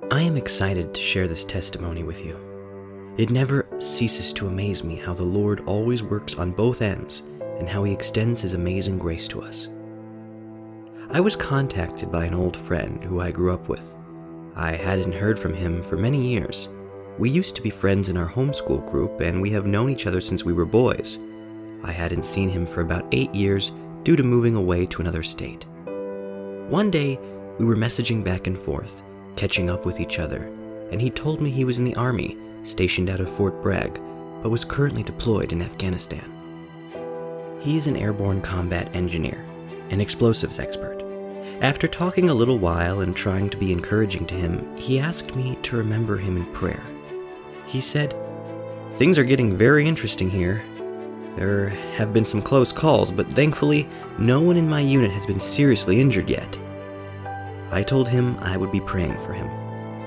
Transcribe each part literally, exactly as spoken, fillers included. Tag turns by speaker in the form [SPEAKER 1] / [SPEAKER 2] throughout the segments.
[SPEAKER 1] I am excited to share this testimony with you. It never ceases to amaze me how the Lord always works on both ends and how He extends His amazing grace to us. I was contacted by an old friend who I grew up with. I hadn't heard from him for many years. We used to be friends in our homeschool group, and we have known each other since we were boys. I hadn't seen him for about eight years due to moving away to another state. One day, we were messaging back and forth, catching up with each other, and he told me he was in the Army, stationed out of Fort Bragg, but was currently deployed in Afghanistan. He is an airborne combat engineer, an explosives expert. After talking a little while and trying to be encouraging to him, he asked me to remember him in prayer. He said, "Things are getting very interesting here. There have been some close calls, but thankfully, no one in my unit has been seriously injured yet." I told him I would be praying for him.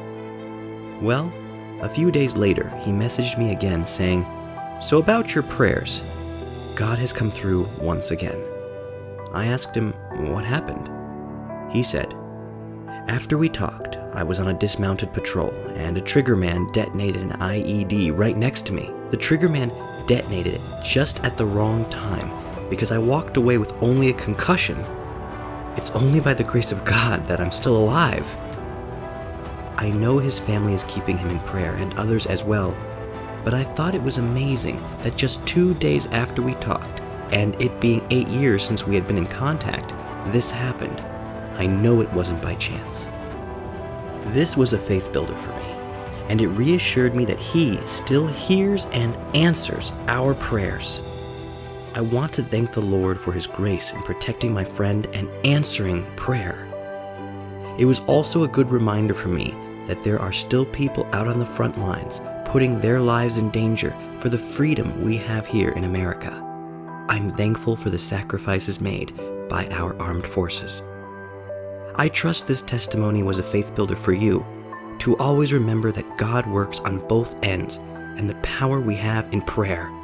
[SPEAKER 1] Well, a few days later, he messaged me again saying, "So about your prayers, God has come through once again." I asked him what happened. He said, "After we talked, I was on a dismounted patrol, and a triggerman detonated an I E D right next to me. The triggerman detonated it just at the wrong time because I walked away with only a concussion. It's only by the grace of God that I'm still alive." I know his family is keeping him in prayer, and others as well, but I thought it was amazing that just two days after we talked, and it being eight years since we had been in contact, this happened. I know it wasn't by chance. This was a faith builder for me, and it reassured me that He still hears and answers our prayers. I want to thank the Lord for His grace in protecting my friend and answering prayer. It was also a good reminder for me that there are still people out on the front lines putting their lives in danger for the freedom we have here in America. I'm thankful for the sacrifices made by our armed forces. I trust this testimony was a faith builder for you, to always remember that God works on both ends and the power we have in prayer.